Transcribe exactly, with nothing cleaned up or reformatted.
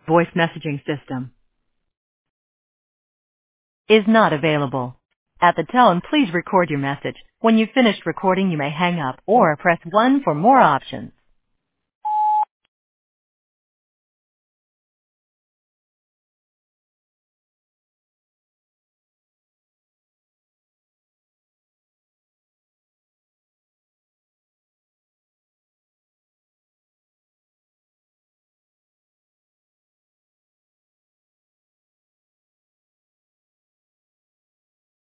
Voice messaging system is not available. At the tone, please record your message. When you've finished recording, you may hang up or press one for more options.